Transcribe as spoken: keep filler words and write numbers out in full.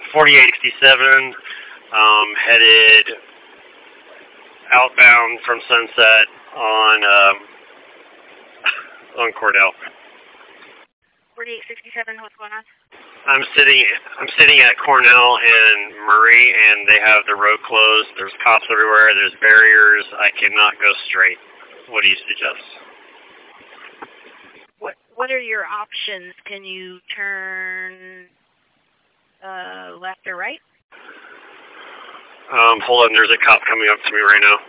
forty-eight sixty-seven, um, headed outbound from Sunset on um, on Cordell. forty-eight sixty-seven, what's going on? I'm sitting. I'm sitting at Cornell and Murray, and they have the road closed. There's cops everywhere. There's barriers. I cannot go straight. What do you suggest? What What are your options? Can you turn uh, left or right? Um, hold on. There's a cop coming up to me right now.